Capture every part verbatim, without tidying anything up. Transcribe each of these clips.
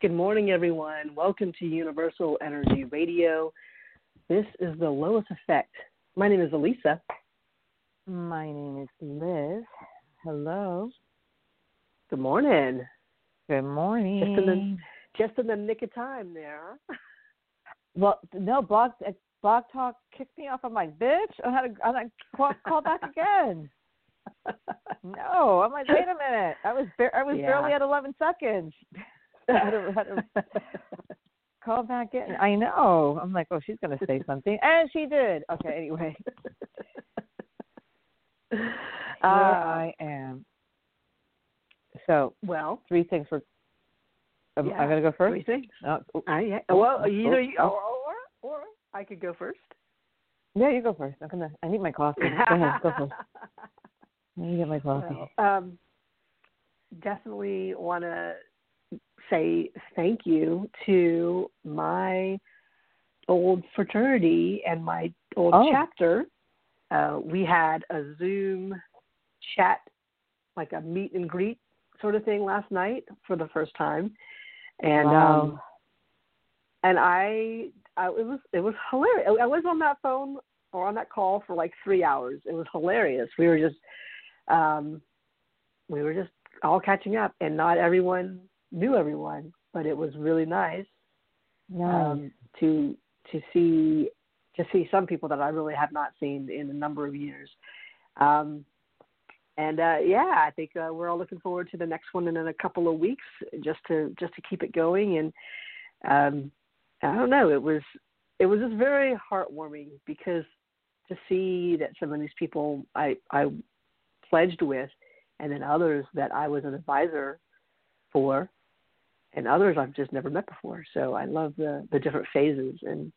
Good morning, everyone. Welcome to Universal Energy Radio. This is the Lois Effect. My name is Elisa. My name is Liz. Hello. Good morning. Good morning. Just in the, just in the nick of time there. Well, no, Blog, Blog Talk kicked me off. I'm like, bitch, I had to, I had to call, call back again. No, I'm like, wait a minute. I was bar- I was Yeah. barely at eleven seconds. I had to, had to call back in. I know. I'm like, oh, she's going to say something. And she did. Okay, anyway. Here uh, I am. So, well, three things for. Um, yeah, I'm going to go first? Three things. Oh, oh, Uh, yeah. oh, Well, oh, either oh, you, oh. or, or, or I could go first. Yeah, you go first. I'm gonna. I need my coffee. Go ahead. Go first. I need to get my coffee. Well, um, definitely want to say thank you to my old fraternity and my old Oh. chapter. Uh, we had a Zoom chat, like a meet and greet sort of thing last night for the first time, and Wow. um, and I, I it was it was hilarious. I was on that phone or on that call for like three hours. It was hilarious. We were just um, we were just all catching up, and not everyone knew everyone, but it was really nice, Nice. um, to to see to see some people that I really have not seen in a number of years. Um, and uh, yeah, I think uh, we're all looking forward to the next one in a couple of weeks, just to just to keep it going. And um, I don't know, it was it was just very heartwarming, because to see that some of these people I I pledged with, and then others that I was an advisor for, and others I've just never met before. So I love the, the different phases, and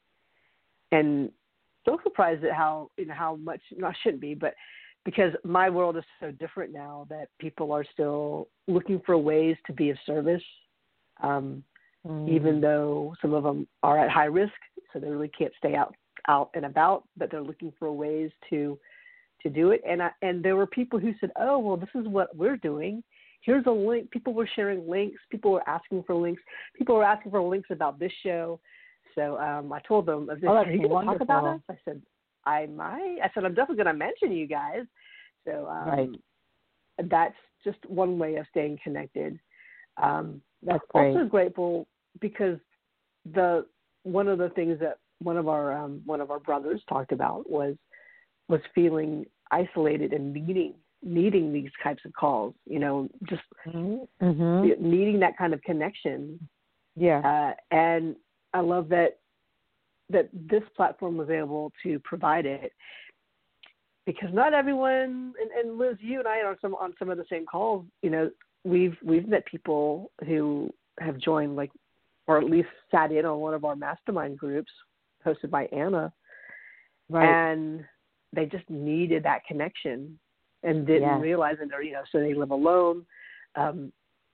and so surprised at how you know how much no, I shouldn't be, but because my world is so different now that people are still looking for ways to be of service, um, mm. even though some of them are at high risk, so they really can't stay out out and about, but they're looking for ways to to do it. And I, and there were people who said, oh, well, this is what we're doing. Here's a link. People were sharing links. People were asking for links. People were asking for links about this show. So um, I told them, I said, Oh, are that's you going to talk about wonderful. us? I said, I might. I said, I'm definitely going to mention you guys. So um, Right. that's just one way of staying connected. Um, That's great. Also grateful because the one of the things that one of our um, one of our brothers talked about was was feeling isolated and needing needing these types of calls, you know, just mm-hmm. needing that kind of connection. Yeah. Uh, and I love that that this platform was able to provide it, because not everyone, and, and Liz, you and I are on some on some of the same calls, you know, we've we've met people who have joined, like, or at least sat in on one of our mastermind groups hosted by Anna, Right. and they just needed that connection and didn't Yeah. realize it, or, you know, so they live alone. Um,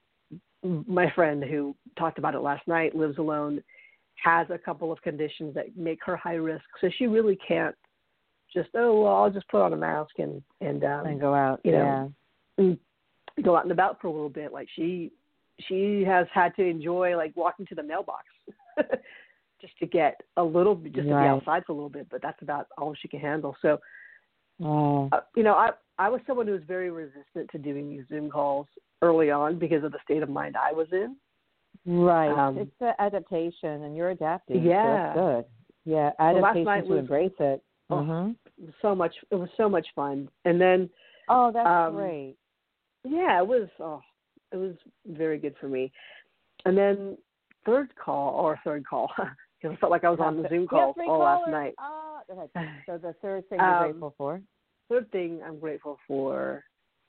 my friend who talked about it last night lives alone, has a couple of conditions that make her high risk, so she really can't just, oh, well, I'll just put on a mask and and, um, And go out. you Yeah. know, go out and about for a little bit. Like she she has had to enjoy, like, walking to the mailbox just to get a little, just to Right. be outside for a little bit, but that's about all she can handle. So, Oh. uh, you know, I I was someone who was very resistant to doing these Zoom calls early on because of the state of mind I was in. Right. Um, it's the adaptation, and you're adapting. Yeah. So that's good. Yeah. So last Adaptation night to was- embrace it. Oh, mm-hmm. it was so much. It was so much fun. And then, Oh, that's um, great. yeah, it was. Oh, it was very good for me. And then third call or third call, because I felt like I was on the Zoom call all last night. Oh, go ahead. So the third thing Um, you're grateful for? Third thing I'm grateful for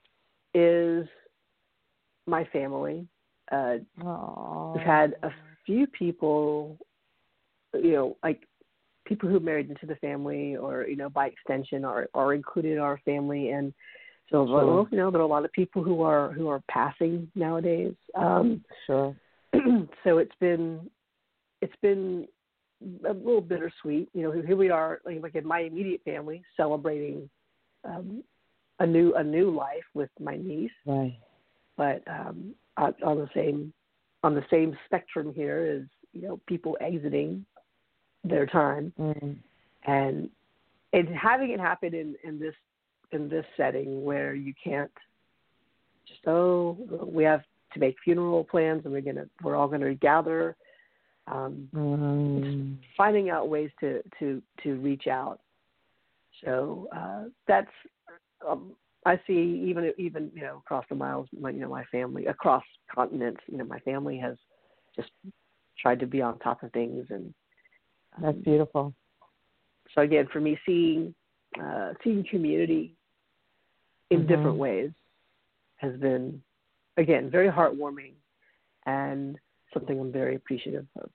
is my family. Uh, Oh. we've had a few people, you know, like people who married into the family, or, you know, by extension, are, are included in our family. And so, Sure. well, you know, there are a lot of people who are who are passing nowadays. Um, Sure. so it's been it's been a little bittersweet. You know, here we are, like, like in my immediate family, celebrating um, a new a new life with my niece, Right. but um, on on the same on the same spectrum here is, you know, people exiting their time, mm-hmm. and and having it happen in, in this in this setting where you can't just, oh, we have to make funeral plans and we're gonna we're all gonna gather. Um, mm-hmm. Finding out ways to, to, to reach out. So uh, that's um, I see even even you know across the miles, my, you know my family across continents. You know my family has just tried to be on top of things, and um, that's beautiful. So again, for me, seeing uh, seeing community in mm-hmm. different ways has been, again, very heartwarming and something I'm very appreciative of.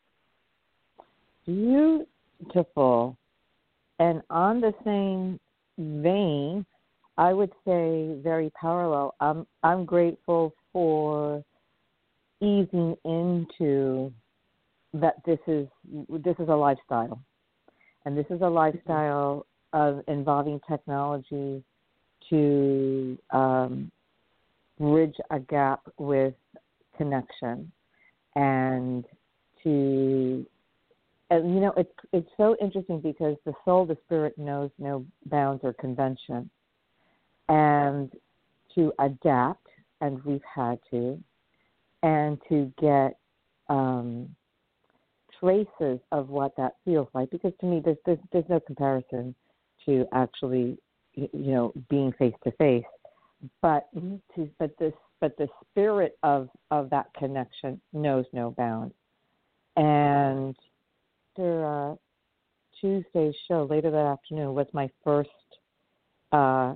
Beautiful. And on the same vein, I would say very parallel. I'm I'm grateful for easing into that this is this is a lifestyle. And this is a lifestyle of involving technology to um, bridge a gap with connection, and to, and you know, it's it's so interesting because the soul, the spirit knows no bounds or convention, and to adapt, and we've had to, and to get um, traces of what that feels like, because to me there's, there's there's no comparison to actually, you know, being face to face, but to but this but the spirit of of that connection knows no bounds. And their uh, Tuesday's show later that afternoon was my first uh,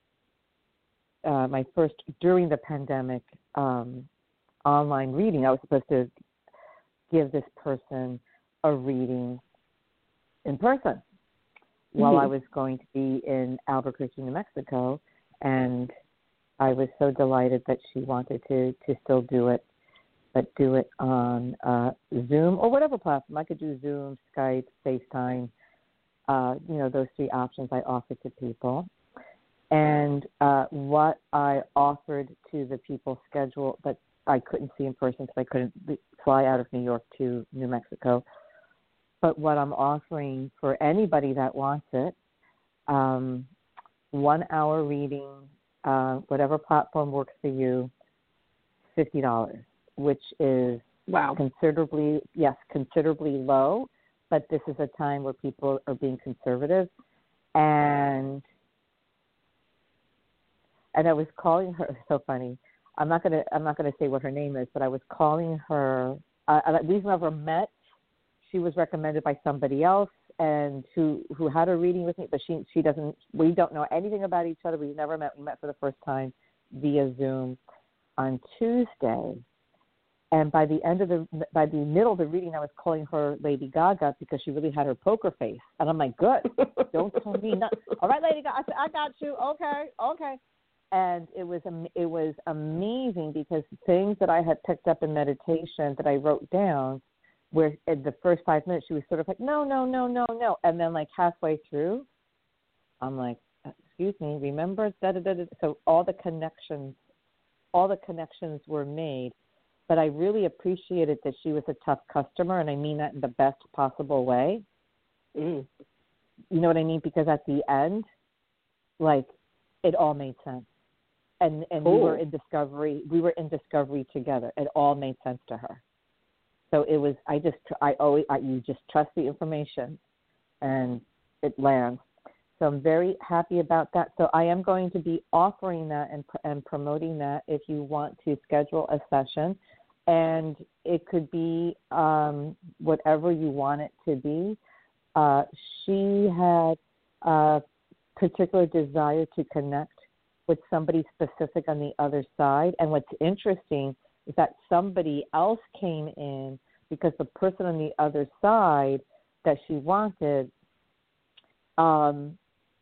uh, my first during the pandemic um, online reading. I was supposed to give this person a reading in person mm-hmm. while I was going to be in Albuquerque, New Mexico, and I was so delighted that she wanted to, to still do it, but do it on uh, Zoom or whatever platform. I could do Zoom, Skype, FaceTime, uh, you know, those three options I offered to people. And uh, what I offered to the people scheduled, but I couldn't see in person because I couldn't fly out of New York to New Mexico. But what I'm offering for anybody that wants it, um, one hour reading, uh, whatever platform works for you, fifty dollars, which is wow. considerably, yes, considerably low. But this is a time where people are being conservative, and and I was calling her. It's so funny. I'm not gonna. I'm not gonna say what her name is, but I was calling her. Uh, we've never met. She was recommended by somebody else, and who who had a reading with me. But she she doesn't. We don't know anything about each other. We've never met. We met for the first time via Zoom on Tuesday. And by the end of the by the middle of the reading, I was calling her Lady Gaga because she really had her poker face. And I'm like, good. Don't tell me nothing. All right, Lady Gaga. I said, I got you. Okay, okay. And it was it was amazing because things that I had picked up in meditation that I wrote down, where in the first five minutes she was sort of like, no, no, no, no, no. And then like halfway through, I'm like, excuse me, remember? Da, da, da, da. So all the connections, all the connections were made. But I really appreciated that she was a tough customer, and I mean that in the best possible way. Mm. You know what I mean? Because at the end, like, it all made sense. And and cool. we were in discovery. We were in discovery together. It all made sense to her. So it was. I just. I always. I, you just trust the information, and it lands. So I'm very happy about that. So I am going to be offering that and and promoting that if you want to schedule a session, and it could be um, whatever you want it to be. Uh, she had a particular desire to connect with somebody specific on the other side. And what's interesting is that somebody else came in because the person on the other side that she wanted um,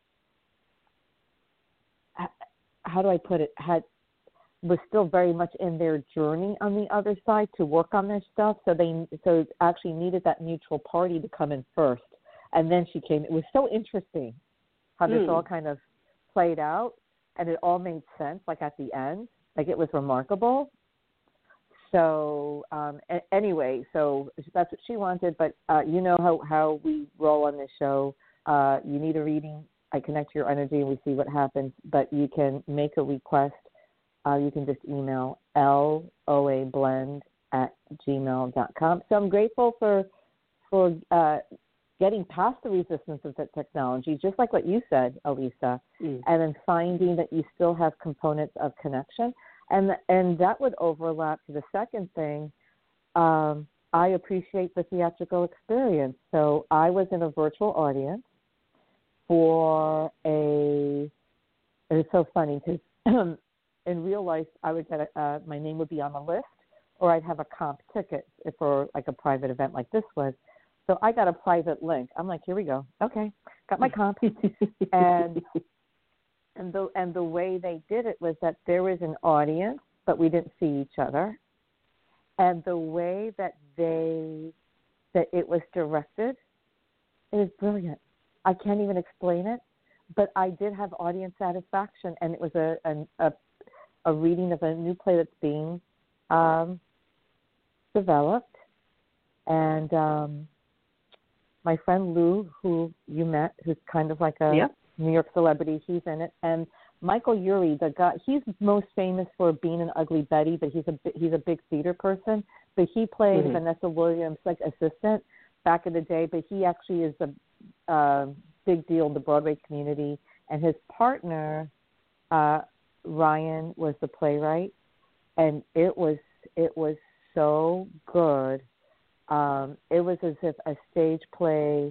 how do I put it, had was still very much in their journey on the other side to work on their stuff. So they so actually needed that neutral party to come in first. And then she came. It was so interesting how this mm. all kind of played out, and it all made sense, like at the end. Like it was remarkable. So um, a- anyway, so that's what she wanted. But uh, you know how, how we roll on this show. Uh, you need a reading. I connect to your energy and we see what happens. But you can make a request. Uh, you can just email loablend at gmail dot com. So I'm grateful for for uh, getting past the resistance of the technology, just like what you said, Elisa, mm. and then finding that you still have components of connection. And and that would overlap to the second thing. Um, I appreciate the theatrical experience. So I was in a virtual audience for a, it was so funny because in real life I would get a, uh, my name would be on the list, or I'd have a comp ticket for like a private event like this was. So I got a private link. I'm like, here we go. Okay, got my comp. and and the and the way they did it was that there was an audience, but we didn't see each other. And the way that they that it was directed, it was brilliant. I can't even explain it, but I did have audience satisfaction, and it was a a, a reading of a new play that's being um, developed, and. Um, My friend Lou, who you met, who's kind of like a yep. New York celebrity, he's in it. And Michael Urie, the guy, he's most famous for being an Ugly Betty, but he's a he's a big theater person. But he played mm-hmm. Vanessa Williams' like assistant back in the day. But he actually is a uh, big deal in the Broadway community. And his partner uh, Ryan was the playwright, and it was it was so good. Um, it was as if a stage play,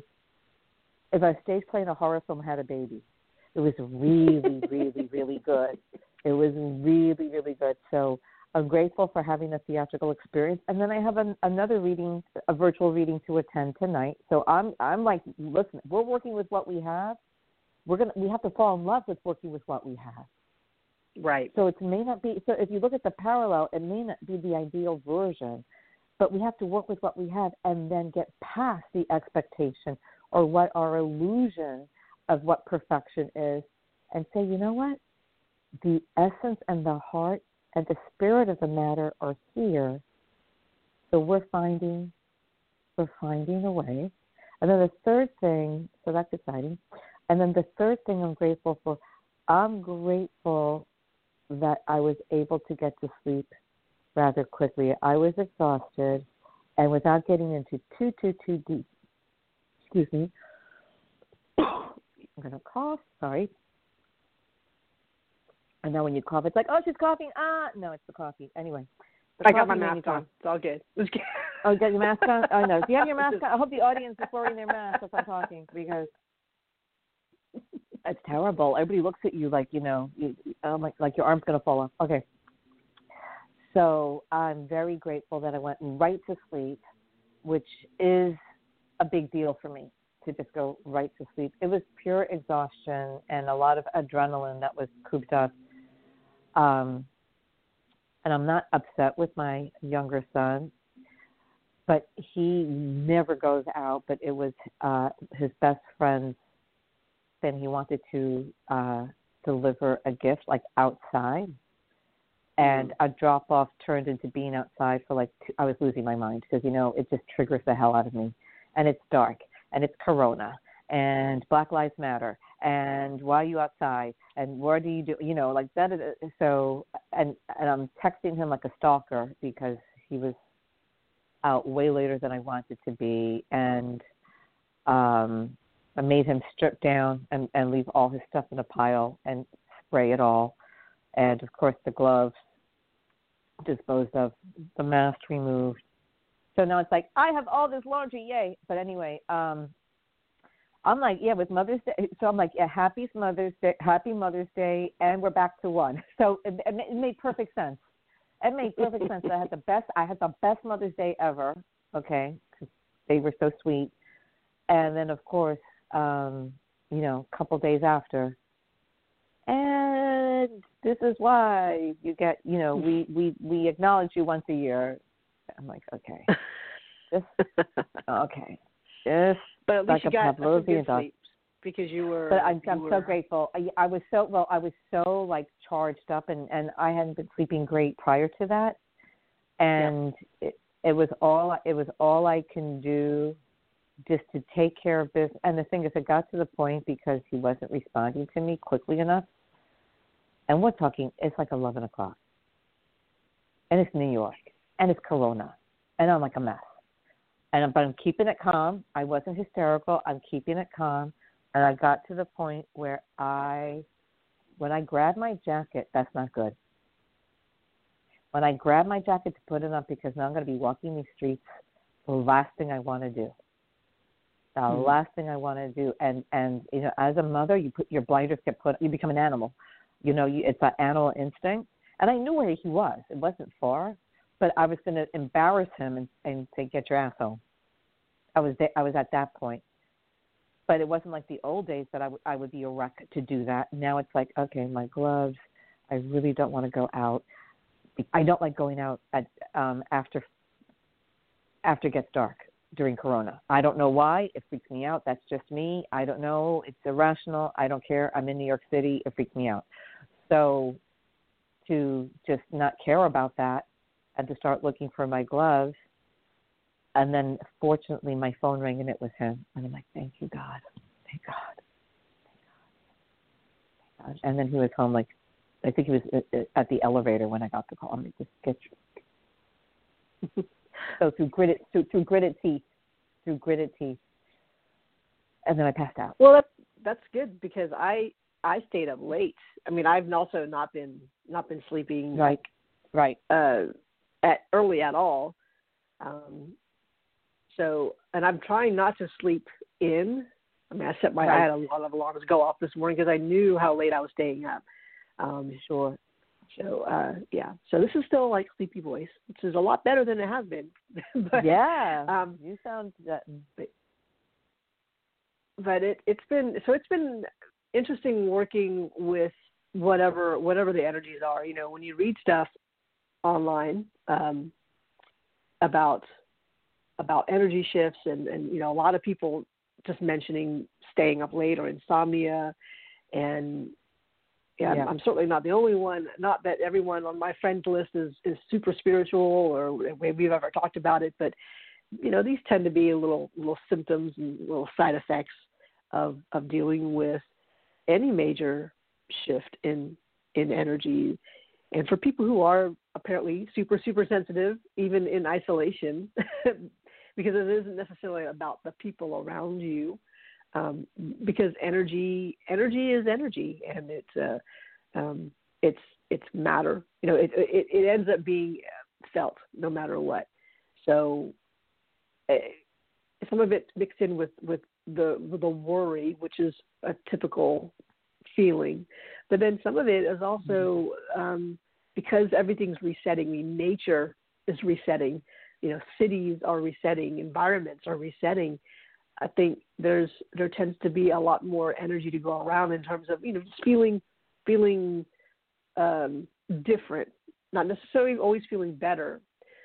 if a stage play in a horror film had a baby. It was really, really, really good. It was really, really good. So I'm grateful for having a theatrical experience. And then I have an, another reading, a virtual reading to attend tonight. So I'm, I'm like, listen, we're working with what we have. We're gonna, we have to fall in love with working with what we have. Right. So it may not be. So if you look at the parallel, it may not be the ideal version. But we have to work with what we have and then get past the expectation or what our illusion of what perfection is and say, you know what? The essence and the heart and the spirit of the matter are here. So we're finding, we're finding a way. And then the third thing, so that's exciting. And then the third thing I'm grateful for, I'm grateful that I was able to get to sleep rather quickly. I was exhausted, and without getting into too, too, too deep, excuse me, I'm going to cough, sorry. I know when you cough, it's like, oh, she's coughing. Ah, no, it's the coffee. Anyway. I got my mask on. It's all good. It's good. Oh, you got your mask on? Oh, no. Do you have your mask on? I hope the audience is wearing their mask as I'm talking, because it's terrible. Everybody looks at you like, you know, you, um, like, like your arm's going to fall off. Okay. So I'm very grateful that I went right to sleep, which is a big deal for me, to just go right to sleep. It was pure exhaustion and a lot of adrenaline that was cooped up. Um, and I'm not upset with my younger son, but he never goes out. But it was uh, his best friend's thing. He wanted to uh, deliver a gift, like outside. And a drop-off turned into being outside for like two, I was losing my mind because, you know, it just triggers the hell out of me. And it's dark, and it's Corona, and Black Lives Matter, and why are you outside, and what do you do, you know, like that. So, and, and I'm texting him like a stalker because he was out way later than I wanted to be. And um, I made him strip down and, and leave all his stuff in a pile and spray it all. And, of course, the gloves disposed of, the mask removed. So now it's like, I have all this laundry, yay. But anyway, um, I'm like, yeah, with Mother's Day. So I'm like, yeah, happy Mother's Day, happy Mother's Day, and we're back to one. So it, it made perfect sense. It made perfect sense. I had the best, I had the best Mother's Day ever, okay, because they were so sweet. And then, of course, um, you know, a couple days after, and this is why you get, you know, we, we, we acknowledge you once a year. I'm like, okay. Just, okay. Just but at least like you a got some good dog. sleep because you were. But I'm, you I'm were... so grateful. I, I was so, well, I was so, like, charged up, and, and I hadn't been sleeping great prior to that. and yeah. it, it was all it was all I can do just to take care of business. And the thing is, it got to the point because he wasn't responding to me quickly enough. And we're talking, it's like eleven o'clock. And it's New York. And it's Corona. And I'm like a mess. And but I'm keeping it calm. I wasn't hysterical. I'm keeping it calm. And I got to the point where I, when I grabbed my jacket, that's not good. When I grabbed my jacket to put it on, because now I'm going to be walking these streets, the last thing I want to do. The mm-hmm. last thing I want to do. And, and, you know, as a mother, you put your blinders get put, you become an animal. You know, you, it's that animal instinct. And I knew where he was. It wasn't far. But I was going to embarrass him and, and say, get your ass home. I was there, I was at that point. But it wasn't like the old days that I, w- I would be a wreck to do that. Now it's like, okay, my gloves, I really don't want to go out. I don't like going out at um, after after it gets dark during Corona. I don't know why. It freaks me out. That's just me. I don't know. It's irrational. I don't care. I'm in New York City. It freaks me out. So to just not care about that and to start looking for my gloves, and then fortunately my phone rang and it was him. And I'm like, thank you, God. Thank God. Thank God. Thank God. And then he was home like, I think he was at the elevator when I got the call. I'm like, just get your... So through gritted, through, through gritted teeth, through gritted teeth. And then I passed out. Well, that's, that's good because I, I stayed up late. I mean, I've also not been, not been sleeping right, right, uh, at early at all. Um, so, and I'm trying not to sleep in. I mean, I set my, right. I had a lot of alarms go off this morning because I knew how late I was staying up. Um, sure. So, uh, yeah. So this is still like sleepy voice, which is a lot better than it has been. But, yeah. Um, you sound that. But, but it, it's been, so it's been interesting working with whatever, whatever the energies are. You know, when you read stuff online um, about, about energy shifts and, and, you know, a lot of people just mentioning staying up late or insomnia and, Yeah, yeah. I'm, I'm certainly not the only one. Not that everyone on my friends list is, is super spiritual or we've ever talked about it, but you know, these tend to be little little symptoms and little side effects of of dealing with any major shift in in energy. And for people who are apparently super super sensitive, even in isolation, because it isn't necessarily about the people around you. Um, because energy, energy is energy, and it's uh, um, it's it's matter. You know, it, it it ends up being felt no matter what. So uh, some of it mixed in with, with the with the worry, which is a typical feeling, but then some of it is also um, because everything's resetting. I mean, nature is resetting. You know, cities are resetting, environments are resetting. I think there's there tends to be a lot more energy to go around in terms of, you know, just feeling feeling um, different, not necessarily always feeling better,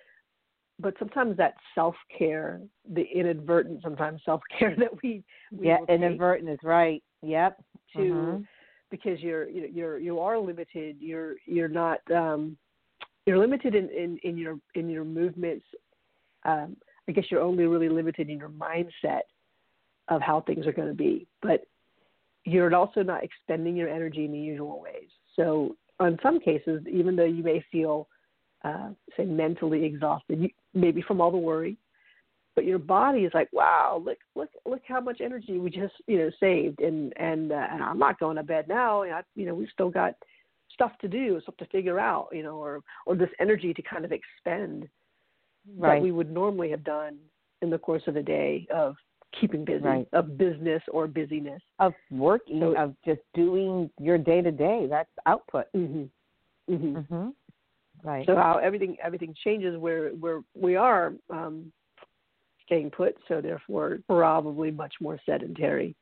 but sometimes that self-care, the inadvertent sometimes self-care that we, we yeah inadvertent is right yep to mm-hmm. because you're you know, you're you are limited you're you're not um, you're limited in, in, in your in your movements. Um, I guess you're only really limited in your mindset of how things are going to be, but you're also not expending your energy in the usual ways. So in some cases, even though you may feel, uh, say, mentally exhausted, you, maybe from all the worry, but your body is like, wow, look, look, look how much energy we just, you know, saved. And, and, uh, and I'm not going to bed now. I, you know, we've still got stuff to do, stuff to figure out, you know, or, or this energy to kind of expend right. that we would normally have done in the course of a day of keeping busy, right. of business or busyness. Of working, so, of just doing your day-to-day. That's output. Mm-hmm. Mm-hmm. Mm-hmm. Right. So how everything everything changes where, where we are um, staying put, so therefore probably much more sedentary.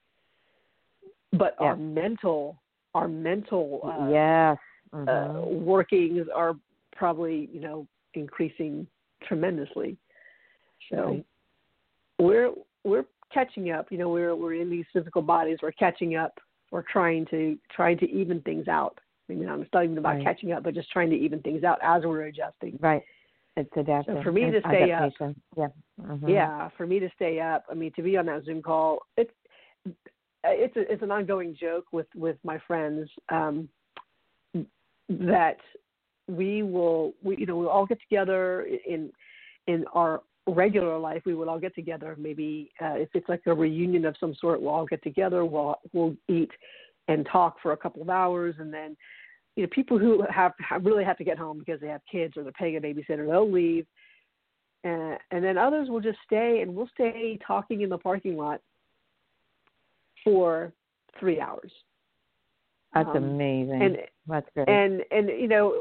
But yeah. our mental, our mental uh, yes. mm-hmm. uh, workings are probably, you know, increasing tremendously. So right. we're we're catching up. You know, we're we're in these physical bodies. We're catching up. We're trying to trying to even things out. I mean, it's not even about right. catching up, but just trying to even things out as we're adjusting. Right. It's adaptation. So for me to stay adaptation. up, yeah, mm-hmm. yeah, for me to stay up, I mean, to be on that Zoom call, it's it's a, it's an ongoing joke with with my friends um, that we will, we, you know, we'll all get together in in our regular life. We would all get together. Maybe uh, if it's like a reunion of some sort, we'll all get together. We'll we'll eat and talk for a couple of hours, and then, you know, people who have, have really have to get home because they have kids or they're paying a babysitter, they'll leave. And, and then others will just stay, and we'll stay talking in the parking lot for three hours. That's um, amazing. And, That's great. And, and you know,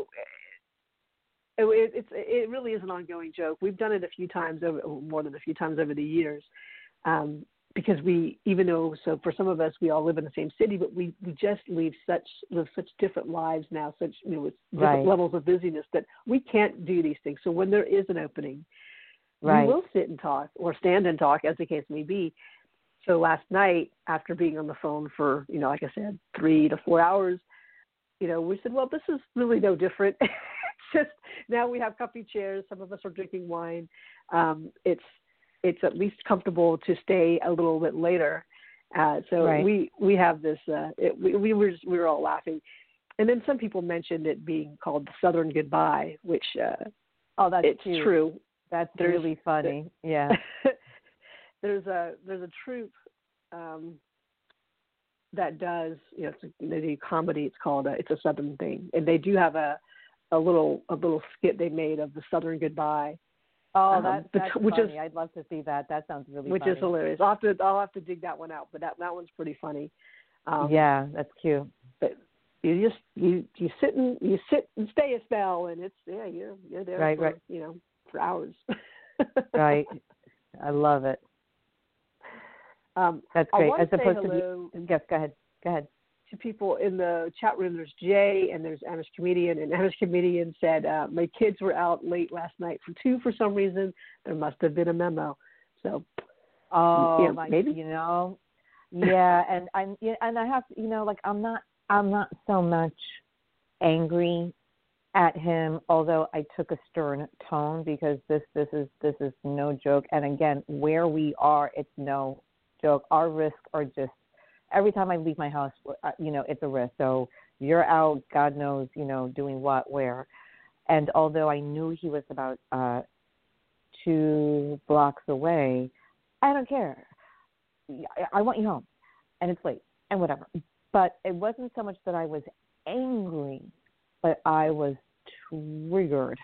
it, it, it's, it really is an ongoing joke. We've done it a few times, over, more than a few times over the years, um, because we, even though, so for some of us, we all live in the same city, but we, we just live such live such different lives now, such, you know, with different right. levels of busyness that we can't do these things. So when there is an opening, right. we will sit and talk or stand and talk, as the case may be. So last night, after being on the phone for, you know, like I said, three to four hours, you know, we said, well, this is really no different. It's just now we have comfy chairs. Some of us are drinking wine. Um, it's it's at least comfortable to stay a little bit later. Uh, so right. we we have this. Uh, it, we we were just, we were all laughing, and then some people mentioned it being called the Southern Goodbye, which uh, oh, that's it's cute. trdo. That's there's, really funny. Yeah. there's a there's a troupe um, that does, you know, it's a, they do comedy. It's called a, it's a Southern thing, and they do have a a little a little skit they made of the Southern Goodbye. Oh, that, um, that's which funny. Is, I'd love to see that. That sounds really which funny. is hilarious. I'll have to I'll have to dig that one out, but that that one's pretty funny. Um, yeah, that's cute. But you just you, you sit and you sit and stay a spell, and it's yeah you're you're there right, for right. you know for hours. Right. I love it. Um, That's I great. want As to say opposed hello to yes, go ahead. Go ahead. To people in the chat room. There's Jay and there's Amish Comedian, and Amish Comedian said, uh, my kids were out late last night for two for some reason. There must have been a memo. So, oh, you know, my, maybe. You know, yeah, and I'm and I have you know like I'm not I'm not so much angry at him, although I took a stern tone because this this is this is no joke. And again, where we are, it's no joke. Our risks are just. Every time I leave my house, you know, it's a risk. So you're out, God knows, you know, doing what, where. And although I knew he was about uh, two blocks away, I don't care. I want you home. And it's late and whatever. But it wasn't so much that I was angry, but I was triggered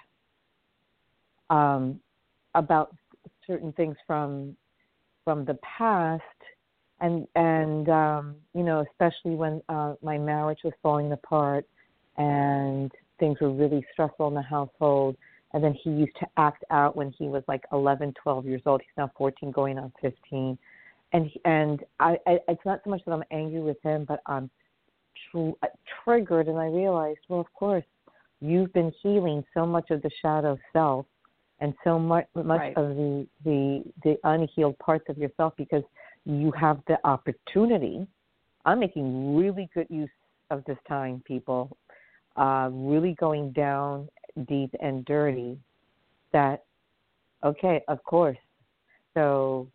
um, about certain things from from the past. And, and um, you know, especially when uh, my marriage was falling apart and things were really stressful in the household. And then he used to act out when he was like eleven, twelve years old. He's now fourteen, going on fifteen. And and I, I it's not so much that I'm angry with him, but I'm tr- triggered. And I realized, well, of course, you've been healing so much of the shadow self and so much, much Right. of the, the, the unhealed parts of yourself because you have the opportunity. I'm making really good use of this time, people, uh, really going down deep and dirty that, okay, of course. So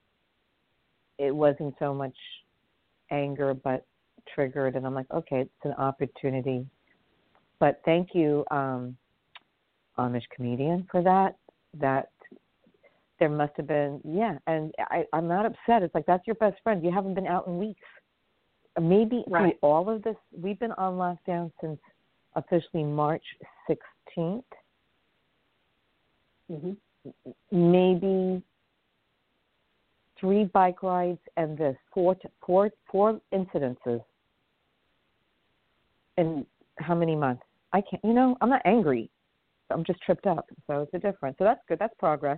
it wasn't so much anger, but triggered. And I'm like, okay, it's an opportunity. But thank you, um, Amish Comedian, for that. That there must have been, yeah, and I, I'm not upset. It's like, that's your best friend. You haven't been out in weeks. Maybe Right. through all of this, we've been on lockdown since officially March sixteenth. Mm-hmm. Maybe three bike rides and this, four, four, four incidences in how many months? I can't, you know, I'm not angry. I'm just tripped up. So it's a difference. So that's good. That's progress.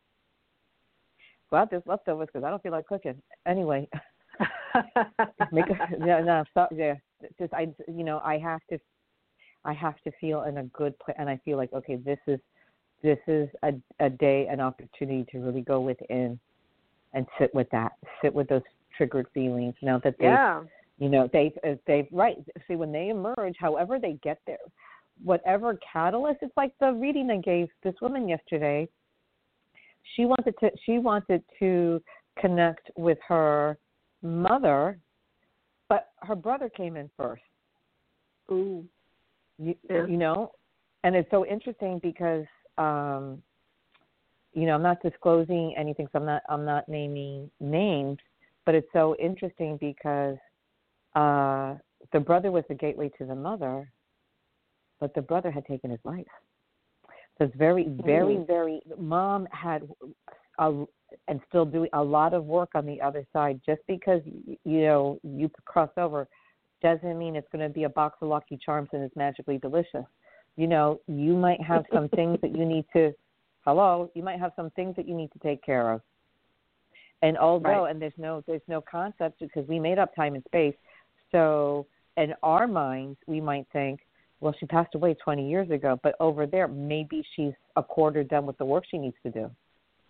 Glad there's leftovers because I don't feel like cooking. Anyway, make a, yeah, no, stop, yeah. Just I, you know, I have to, I have to feel in a good place, and I feel like, okay, this is, this is a, a day, an opportunity to really go within, and sit with that, sit with those triggered feelings. Now that they, yeah. you know, they, they, right. See, when they emerge, however they get there, whatever catalyst. It's like the reading I gave this woman yesterday. She wanted to she wanted to connect with her mother, but her brother came in first. Ooh. You, Yeah. you know, and it's so interesting because um, you know, I'm not disclosing anything, so I'm not I'm not naming names, but it's so interesting because uh, the brother was the gateway to the mother, but the brother had taken his life. So it's very, very, mm. very. Mom had a, and still doing a lot of work on the other side. Just because you know you cross over doesn't mean it's going to be a box of Lucky Charms and it's magically delicious. You know, you might have some things that you need to. Hello, you might have some things that you need to take care of. And although, Right. and there's no there's no concept because we made up time and space. So in our minds, we might think, well, she passed away twenty years ago, but over there, maybe she's a quarter done with the work she needs to do.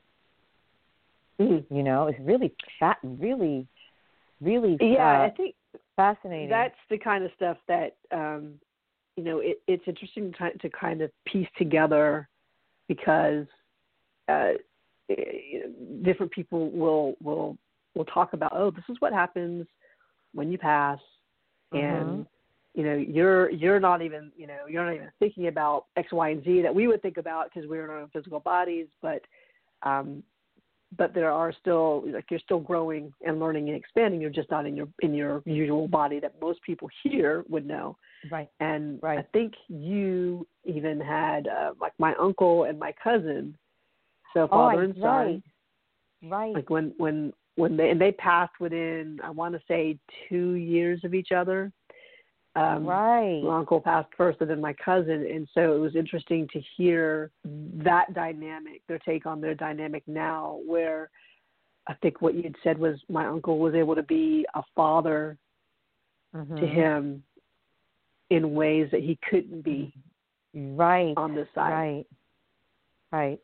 Mm. You know, it's really fat, really, really Yeah, uh, I think fascinating. that's the kind of stuff that, um, you know, it, it's interesting to, to kind of piece together because uh, different people will, will, will talk about, oh, this is what happens when you pass. Mm-hmm. And, you know, you're you're not even, you know, you're not even thinking about X, Y, and Z that we would think about because we're in our own physical bodies. But, um, but there are still, like, you're still growing and learning and expanding. You're just not in your in your usual body that most people here would know. Right. And right. I think you even had uh, like my uncle and my cousin, so father oh, and son. Right. Right. Like when when when they and they passed within, I want to say, two years of each other. Um, right. My uncle passed first, and then my cousin, and so it was interesting to hear that dynamic, their take on their dynamic now, where I think what you'd said was my uncle was able to be a father mm-hmm. to him in ways that he couldn't be right on this side. Right. Right.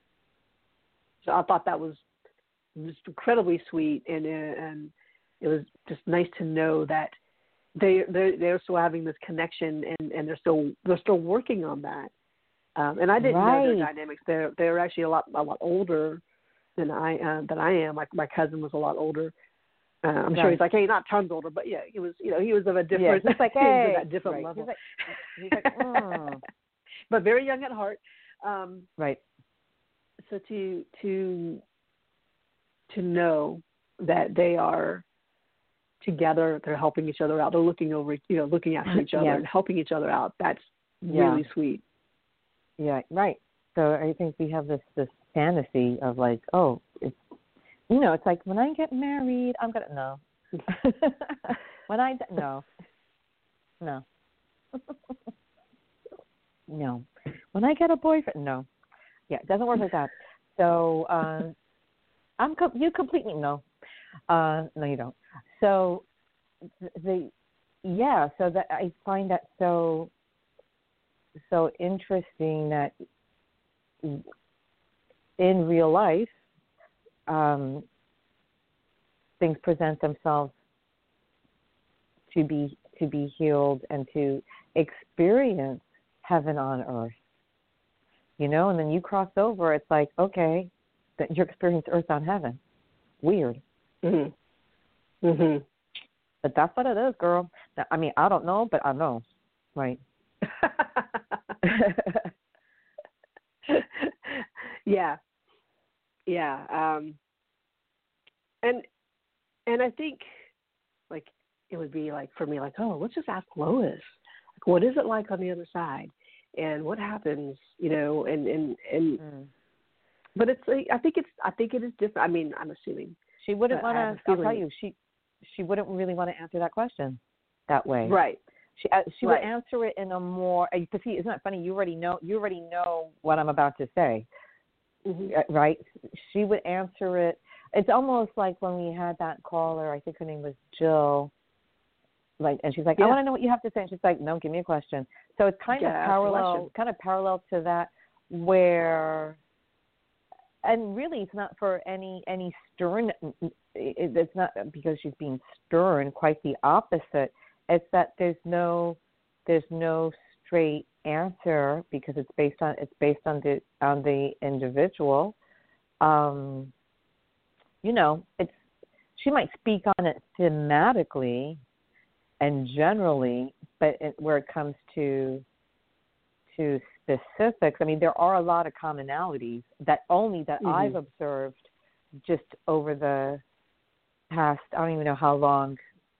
So I thought that was just incredibly sweet, and and it was just nice to know that they they're, they're still having this connection, and, and they're still they're still working on that. Um, and I didn't right. know their dynamics. They're they're actually a lot a lot older than I uh, than I am. Like my cousin was a lot older. Uh, I'm right. sure he's like, hey, not tons older, but yeah, he was you know he was of a different yeah, he's like, he hey, was at a different right. level. He's like, he's like mm. But very young at heart. Um, right. So to to to know that they are together, they're helping each other out, they're looking over, you know, looking after each other yeah. and helping each other out. That's yeah. really sweet. Yeah, right. So I think we have this this fantasy of like, oh, it's, you know, it's like when I get married, I'm gonna no. when I no, no, no. When I get a boyfriend, no. Yeah, it doesn't work like that. So uh, I'm co- you completely no, uh, no, you don't. So the yeah, so that I find that so so interesting that in real life um, things present themselves to be to be healed and to experience heaven on earth. You know, and then you cross over, it's like, okay, that you're experiencing earth on heaven. Weird. Mhm. Mhm. But that's what it is, girl. Now, I mean, I don't know, but I know. Right. yeah. Yeah. Um, and and I think like it would be like for me like, oh, let's just ask Lois. Like, what is it like on the other side? And what happens, you know, and, and, and mm. but it's like, I think it's, I think it is different. I mean, I'm assuming. She wouldn't want to, I'll tell you, she, she wouldn't really want to answer that question that way. Right. She, uh, she right. would answer it in a more, because see, isn't that funny? You already know, you already know what I'm about to say, mm-hmm. right? She would answer it. It's almost like when we had that caller, I think her name was Jill, like, and she's like, yeah. I want to know what you have to say. And she's like, no, give me a question. So it's kind yeah, of parallel, kind of parallel to that, where, and really, it's not for any any stern. It's not because she's being stern. Quite the opposite. It's that there's no there's no straight answer because it's based on it's based on the on the individual. Um, you know, it's she might speak on it thematically and generally, but it, where it comes to to specifics, I mean, there are a lot of commonalities that only that mm-hmm. I've observed just over the past. I don't even know how long.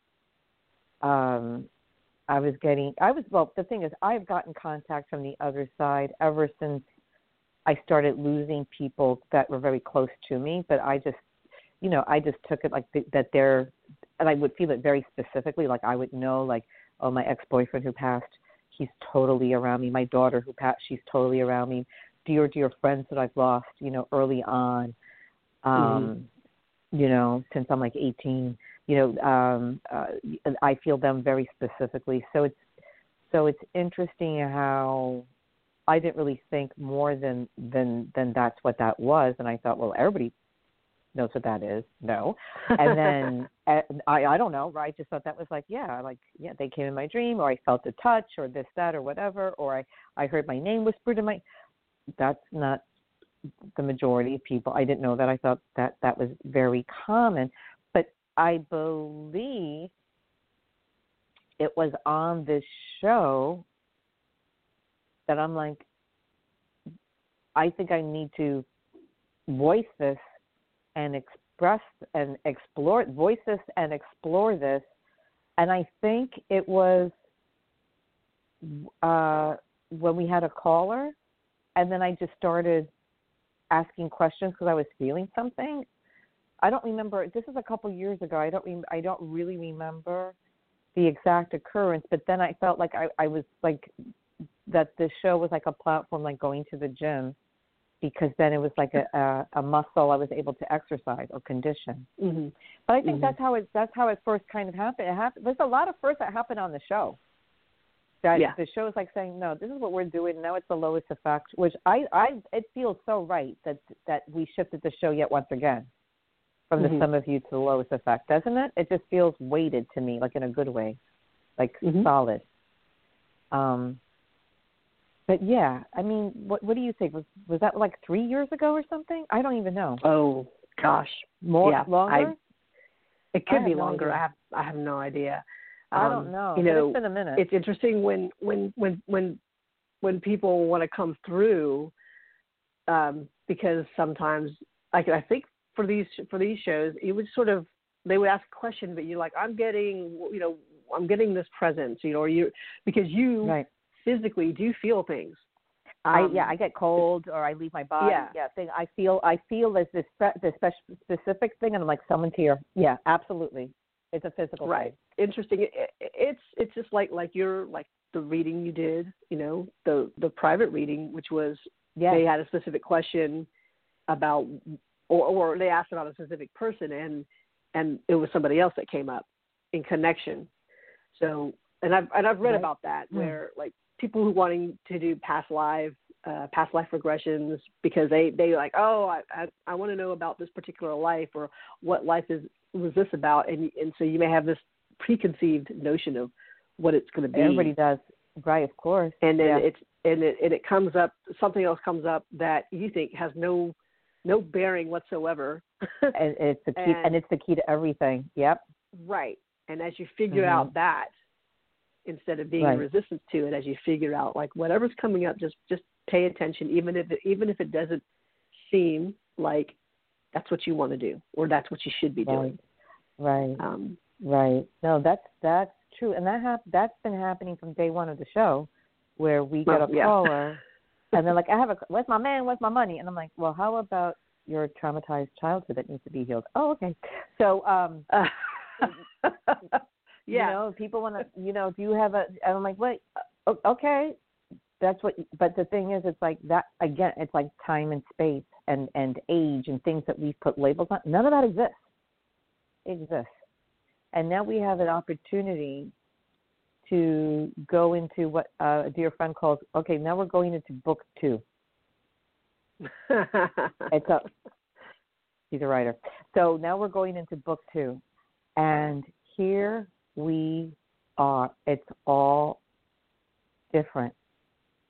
Um, I was getting, I was, well, the thing is, I've gotten contact from the other side ever since I started losing people that were very close to me, but I just, you know, I just took it like th- that they're, and I would feel it very specifically, like I would know, like, oh, my ex-boyfriend who passed, he's totally around me. My daughter who passed, she's totally around me. Dear, dear friends that I've lost, you know, early on, um, mm-hmm. you know, since I'm like eighteen. You know, um, uh, I feel them very specifically. So it's so it's interesting how I didn't really think more than than than that's what that was, and I thought, well, everybody knows what that is. No, and then I I don't know. Right? I just thought that was like, yeah, like yeah, they came in my dream, or I felt a touch, or this, that, or whatever, or I I heard my name whispered in my. That's not the majority of people. I didn't know that. I thought that that was very common. I believe it was on this show that I'm like, I think I need to voice this and express and explore, voice this and explore this. And I think it was uh, when we had a caller, and then I just started asking questions because I was feeling something. I don't remember. This is a couple years ago. I don't. Rem, I don't really remember the exact occurrence. But then I felt like I, I was like that. The show was like a platform, like going to the gym, because then it was like a, a, a muscle I was able to exercise or condition. Mm-hmm. But I think mm-hmm. that's how it. That's how it first kind of happened. It happened. There's a lot of first that happened on the show. That yeah. the show is like saying, no, this is what we're doing. Now it's the lowest effect. Which I, I, it feels so right that that we shifted the show yet once again. From the mm-hmm. sum of you to the lowest effect, doesn't it? It just feels weighted to me, like in a good way, like mm-hmm. solid. Um, but yeah, I mean, what what do you think? Was was that like three years ago or something? I don't even know. Oh gosh, more yeah, longer. I, it could be no longer. idea. I have I have no idea. Um, I don't know. You know, it's been a minute. It's interesting when when when when when people want to come through, um, because sometimes like I think. For these for these shows, it would sort of they would ask a question, but you're like, I'm getting you know I'm getting this presence, you know, or you because you right. physically do feel things. Um, I yeah, I get cold or I leave my body. Yeah, yeah thing. I feel I feel this this this specific thing, and I'm like, someone's here. Yeah, absolutely. It's a physical right. thing. Interesting. It, it, it's it's just like like your like the reading you did, you know, the the private reading, which was yes. they had a specific question about. Or, or they asked about a specific person, and and it was somebody else that came up in connection. So, and I've and I've read right. about that where mm. like people who wanting to do past life, uh, past life regressions because they they like oh I I, I want to know about this particular life or what life is was this about, and and so you may have this preconceived notion of what it's going to be. Everybody does, right? Of course. And then yeah. it's and it and it comes up something else comes up that you think has no. No bearing whatsoever. and it's the key, and, and it's the key to everything. Yep. Right. And as you figure mm-hmm. out that, instead of being right. resistant to it, as you figure out like whatever's coming up, just just pay attention, even if it, even if it doesn't seem like that's what you want to do or that's what you should be right. doing. Right. Um, right. No, that's that's true, and that hap- that's been happening from day one of the show, where we get well, a yeah. caller. And they're like, I have a, where's my man? Where's my money? And I'm like, well, how about your traumatized childhood that needs to be healed? Oh, okay. So, um, uh, yeah. you know, people want to, you know, do you have a, and I'm like, wait, okay. That's what, but the thing is, it's like that, again, it's like time and space and, and age and things that we've put labels on. None of that exists. Exists. And now we have an opportunity to go into what uh, a dear friend calls, okay, now we're going into book two. It's a, he's a writer. So now we're going into book two. And here we are. It's all different.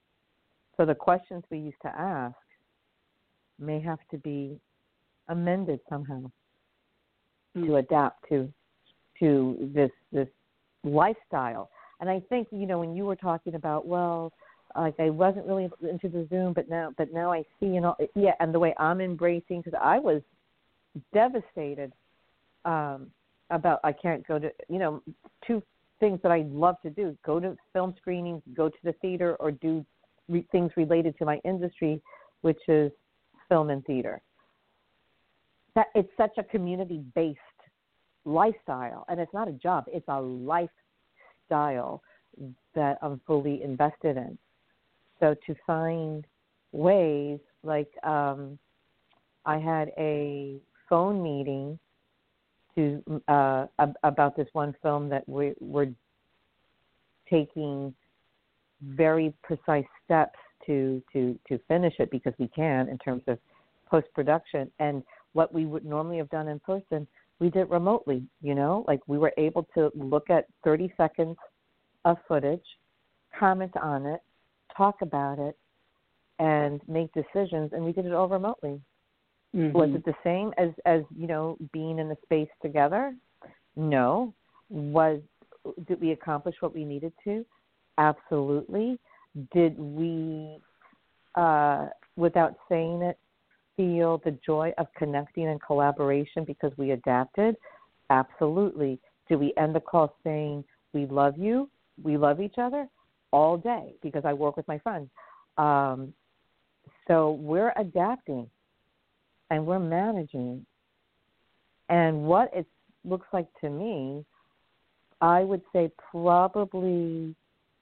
So the questions we used to ask may have to be amended somehow mm. to adapt to to this this lifestyle. And I think, you know, when you were talking about, well, like I wasn't really into the Zoom, but now but now I see, you know, yeah, and the way I'm embracing, because I was devastated um, about I can't go to, you know, two things that I love to do, go to film screenings, go to the theater, or do re- things related to my industry, which is film and theater. That it's such a community-based lifestyle, and it's not a job, it's a lifestyle that I'm fully invested in. So to find ways, like um, I had a phone meeting to uh, ab- about this one film that we, we're taking very precise steps to, to, to finish it, because we can in terms of post-production. And what we would normally have done in person, we did remotely, you know, like we were able to look at thirty seconds of footage, comment on it, talk about it, and make decisions, and we did it all remotely. Mm-hmm. Was it the same as, as, you know, being in the space together? No. Was did we accomplish what we needed to? Absolutely. Did we, uh, without saying it, feel the joy of connecting and collaboration because we adapted? Absolutely. Did we end the call saying, we love you, we love each other? All day, because I work with my friends. Um, so we're adapting and we're managing. And what it looks like to me, I would say probably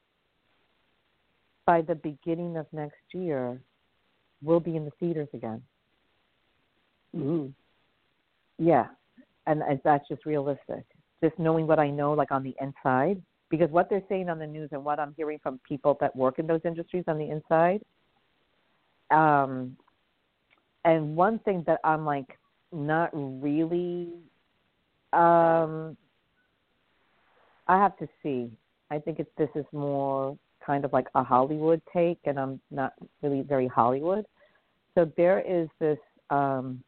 by the beginning of next year, we'll be in the theaters again. Mm-hmm. Yeah, and that's just realistic. Just knowing what I know, like on the inside, because what they're saying on the news and what I'm hearing from people that work in those industries on the inside, um, and one thing that I'm like not really, um, I have to see. I think it's, this is more kind of like a Hollywood take, and I'm not really very Hollywood. So there is this um,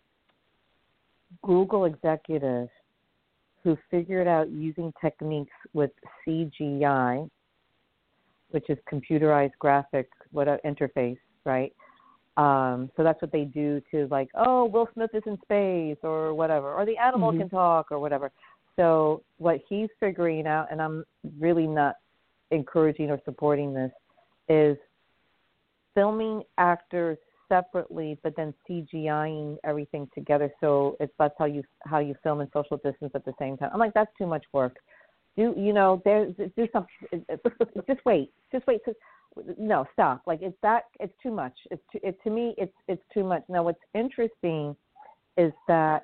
Google executive who figured out using techniques with C G I, which is computerized graphic what a interface, right? Um, so that's what they do to, like, oh, Will Smith is in space or whatever, or the animal mm-hmm. can talk or whatever. So what he's figuring out, and I'm really not encouraging or supporting this, is filming actors separately, but then CGIing everything together. So it's that's how you how you film and social distance at the same time. I'm like, that's too much work. Do you know? There, do something. Just wait. Just wait. No, stop. Like it's that. It's too much. It's too, it to me. It's it's too much. Now, what's interesting is that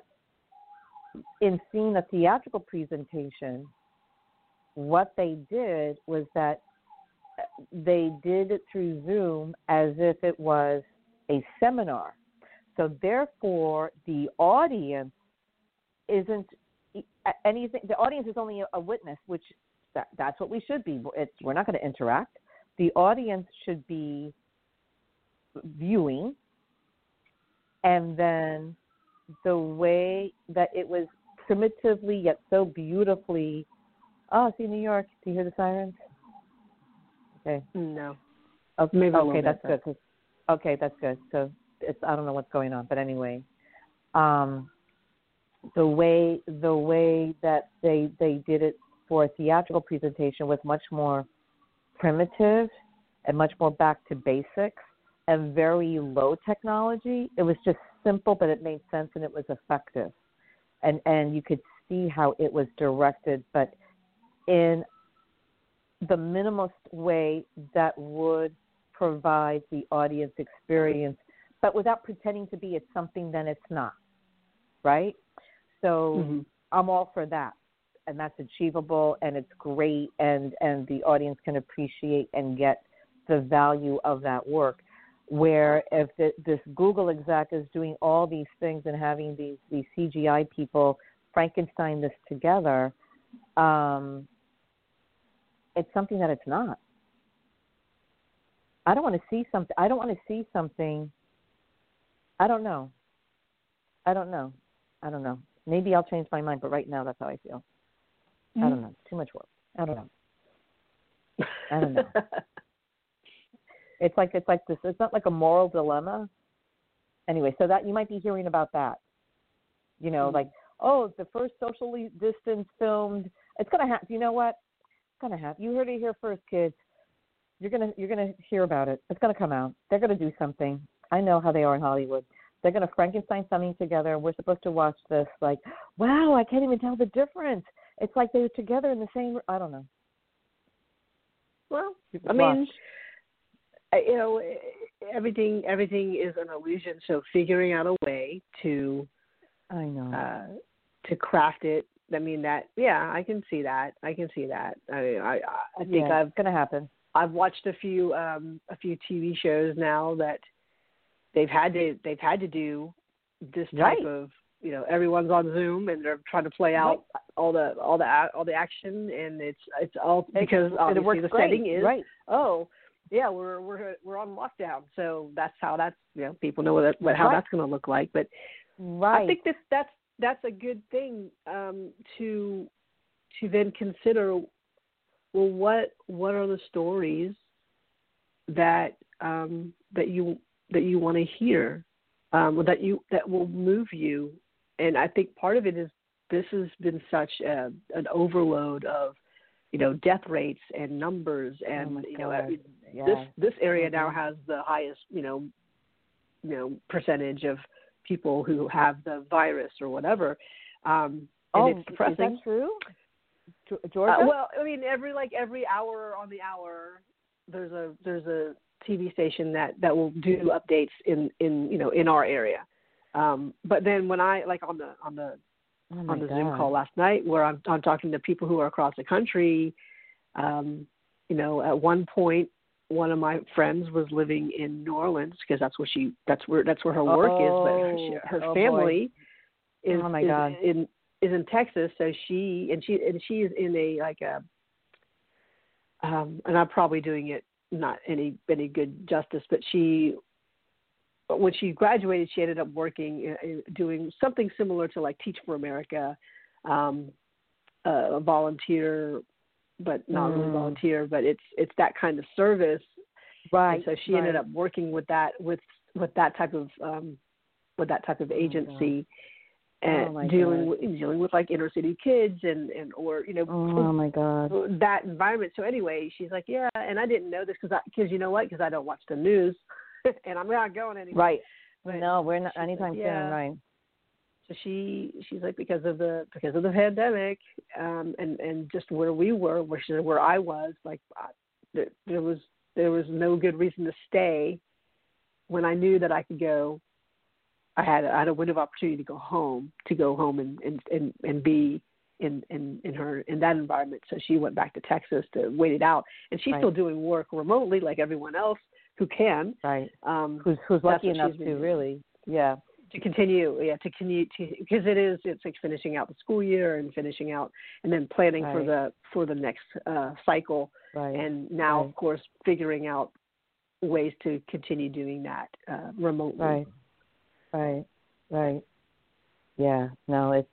in seeing a theatrical presentation, what they did was that they did it through Zoom as if it was a seminar. So therefore, the audience isn't anything. The audience is only a witness, which that, that's what we should be. It's, we're not going to interact. The audience should be viewing, and then the way that it was primitively yet so beautifully. Oh, see New York. Do you hear the sirens? Okay. No. Okay, Maybe okay that's good. Okay, that's good. So it's I don't know what's going on, but anyway, um, the way the way that they they did it for a theatrical presentation was much more primitive and much more back to basics and very low technology. It was just simple, but it made sense and it was effective, and and you could see how it was directed, but in the minimalist way that would provide the audience experience, but without pretending to be it's something then it's not, right? So mm-hmm. I'm all for that, and that's achievable, and it's great, and, and the audience can appreciate and get the value of that work. Where if the, this Google exec is doing all these things and having these, these C G I people Frankenstein this together, um, it's something that it's not. I don't want to see something. I don't want to see something. I don't know. I don't know. I don't know. Maybe I'll change my mind, but right now that's how I feel. Mm-hmm. I don't know. Too much work. I don't know. I don't know. It's like it's like this. It's not like a moral dilemma. Anyway, so that you might be hearing about that. You know, mm-hmm. like oh, the first socially distanced filmed. It's gonna happen. You know what? It's gonna happen. You heard it here first, kids. You're gonna you're gonna hear about it. It's gonna come out. They're gonna do something. I know how they are in Hollywood. They're gonna Frankenstein something together. We're supposed to watch this. Like, wow, I can't even tell the difference. It's like they were together in the same. I don't know. Well, I mean, you know, everything everything is an illusion. So figuring out a way to, I know, uh, to craft it. I mean that. Yeah, I can see that. I can see that. I mean, I I think yeah, I've it's gonna happen. I've watched a few um, a few T V shows now that they've had to they've had to do this type right. of, you know, everyone's on Zoom and they're trying to play out right. all the all the all the action, and it's it's all because it, obviously it the great. setting is right. oh yeah we're we're we're on lockdown, so that's how that's, you know, people know what, what how right. that's going to look like. But right. I think that that's that's a good thing um, to to then consider. Well, what what are the stories that um, that you that you want to hear, um, that you that will move you? And I think part of it is this has been such a, an overload of, you know, death rates and numbers, and oh you know yeah. this this area mm-hmm. now has the highest, you know you know percentage of people who have the virus or whatever. Um, and oh, it's depressing. Is that true? Georgia? Uh, well, I mean, every like every hour on the hour, there's a there's a T V station that, that will do updates in, in you know in our area. Um, but then when I like on the on the oh on the God. Zoom call last night, where I'm I'm talking to people who are across the country, um, you know, at one point, one of my friends was living in New Orleans because that's where she that's where that's where her work oh, is, but her, her oh family boy. is oh my is God. in is in Texas, so she and she and she is in a like a um, and I'm probably doing it not any any good justice, but she when she graduated, she ended up working uh, doing something similar to like Teach for America, um, uh, a volunteer, but not mm. really volunteer, but it's it's that kind of service. Right. And so she right. ended up working with that with with that type of um, with that type of agency. Oh and oh dealing God. with dealing with like inner city kids and, and or you know oh my God that environment. So anyway, she's like, yeah, and I didn't know this because because you know what? Because I don't watch the news, and I'm not going anywhere. Right. But no, we're not anytime like, soon. yeah. Right. So she she's like because of the because of the pandemic, um, and and just where we were, where she, where I was, like uh, there, there was there was no good reason to stay when I knew that I could go. I had I had a window of opportunity to go home, to go home and and, and, and be in, in, in her in that environment. So she went back to Texas to wait it out, and she's right. still doing work remotely like everyone else who can. Right. Um, who's who's lucky enough to doing. really, yeah, to continue, yeah, to continue to because it is it's like finishing out the school year and finishing out and then planning right. for the for the next uh, cycle, right. and now right. of course figuring out ways to continue doing that uh, remotely. Right. Right, right. Yeah, no, it's,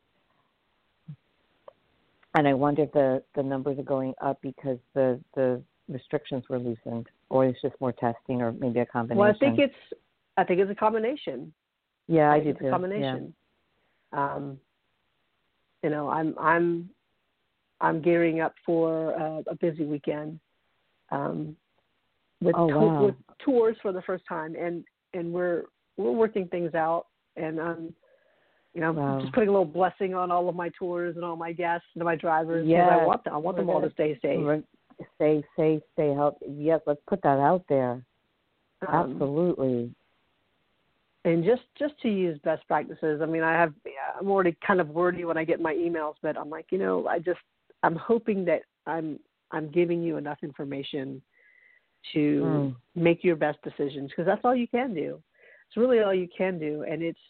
and I wonder if the, the numbers are going up because the, the restrictions were loosened, or it's just more testing, or maybe a combination. Well, I think it's, I think it's a combination. Yeah, I, I do think too. It's a combination. Yeah. Um, you know, I'm, I'm, I'm gearing up for uh, a busy weekend um, with, oh, to- wow. with tours for the first time, and, and we're. We're working things out, and um, you know, wow. just putting a little blessing on all of my tours and all my guests and my drivers. Yeah, I want them. I want them all to stay safe. Stay safe, stay healthy. Yes, let's put that out there. Um, Absolutely. And just, just to use best practices. I mean, I have. I'm already kind of wordy when I get my emails, but I'm like, you know, I just, I'm hoping that I'm, I'm giving you enough information to mm. make your best decisions, because that's all you can do. It's really all you can do, and it's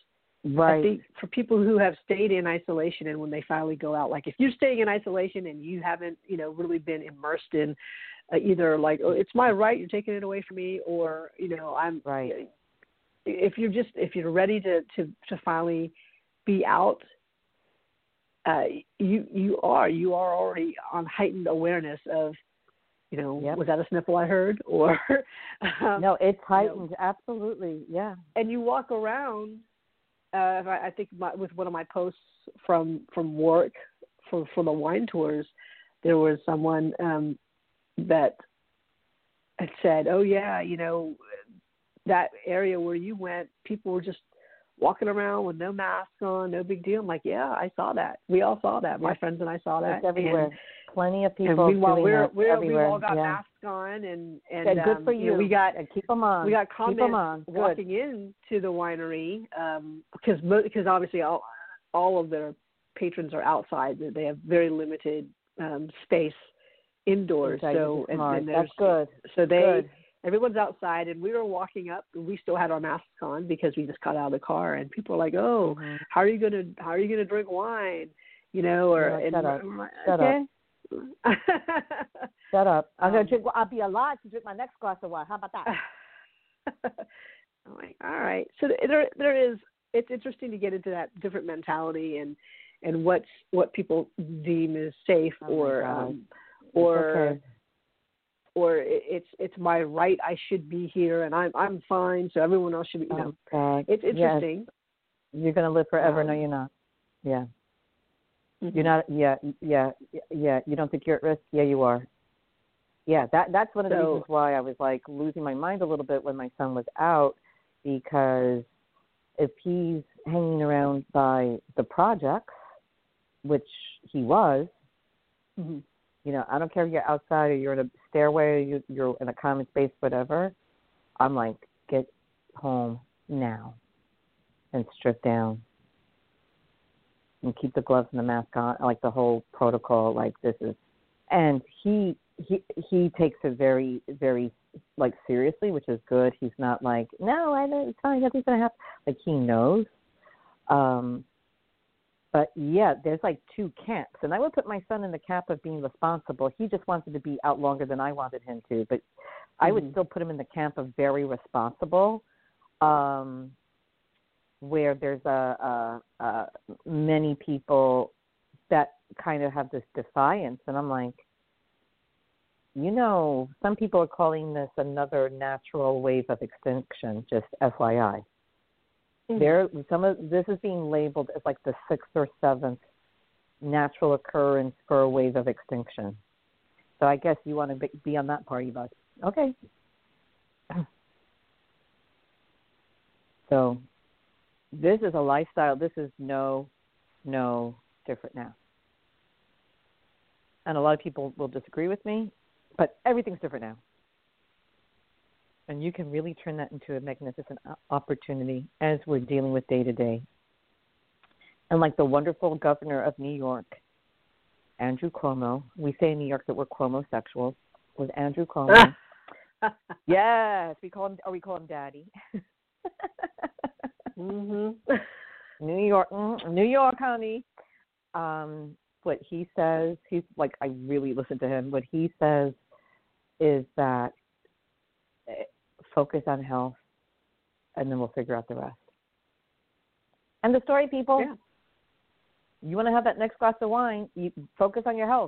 Right. I think for people who have stayed in isolation and when they finally go out, like if you're staying in isolation and you haven't, you know, really been immersed in uh, either like, oh, it's my right, you're taking it away from me, or, you know, I'm right. If you're just, if you're ready to, to, to finally be out, uh, you, you are, you are already on heightened awareness of, you know, yep. was that a sniffle I heard? Or, um, no, it's heightened. You know, absolutely. Yeah. And you walk around, Uh, I think my, with one of my posts from from work for for the wine tours, there was someone um, that had said, "Oh yeah, you know, that area where you went, people were just walking around with no masks on, no big deal." I'm like, "Yeah, I saw that. We all saw that. My yep. friends and I saw that. It's everywhere. And, Plenty of people and meanwhile, doing we're, that we're, everywhere. We've all got yeah. masks on, and and yeah, good um, for you. you. know, we got and keep them on. We got keep them comments on. walking into the winery um, because because obviously all all of their patrons are outside. They have very limited um, space indoors. Exactly. So and, and that's good. So they good. everyone's outside, and we were walking up. And we still had our masks on because we just got out of the car, and people are like, "Oh, mm-hmm. how are you gonna how are you gonna drink wine?" You know, or yeah, and shut up. Like, Shut okay. up. Shut up. I'm um, gonna drink. I'll be alive to drink my next glass of wine. How about that? I'm like, all right. So there, there is. It's interesting to get into that different mentality and and what's what people deem as safe oh or um, it's or okay. or it's it's my right. I should be here and I'm I'm fine. So everyone else should be. You know, oh, God. it's interesting. Yes. You're gonna live forever. Um, no, you're not. Yeah. Mm-hmm. You're not. Yeah. Yeah. Yeah. You don't think you're at risk? Yeah, you are. Yeah. That that's one of the so, reasons why I was like losing my mind a little bit when my son was out, because if he's hanging around by the projects, which he was, mm-hmm. you know, I don't care if you're outside or you're in a stairway or you, you're in a common space, whatever. I'm like, get home now and strip down and keep the gloves and the mask on, like the whole protocol. Like this is, and he he he takes it very very like seriously, which is good. He's not like, no, I know it's fine, nothing's gonna happen. Like he knows. Um, but yeah, there's like two camps, and I would put my son in the camp of being responsible. He just wanted to be out longer than I wanted him to, but mm-hmm. I would still put him in the camp of very responsible. Um, where there's a, a, a many people that kind of have this defiance, and I'm like, you know, some people are calling this another natural wave of extinction. Just F Y I. Mm-hmm. There, some of this is being labeled as like the sixth or seventh natural occurrence for a wave of extinction. So I guess you want to be on that party bus. Okay. So this is a lifestyle. This is no, no different now. And a lot of people will disagree with me, but everything's different now. And you can really turn that into a magnificent opportunity as we're dealing with day to day. And like the wonderful governor of New York, Andrew Cuomo, we say in New York that we're Cuomo-sexuals, with Andrew Cuomo. Yes, we call him, or we call him Daddy. mm-hmm. New York, New York, honey. Um, what he says, he's like, I really listen to him. What he says is that focus on health, and then we'll figure out the rest. And the story, people. Yeah. You want to have that next glass of wine, you focus on your health.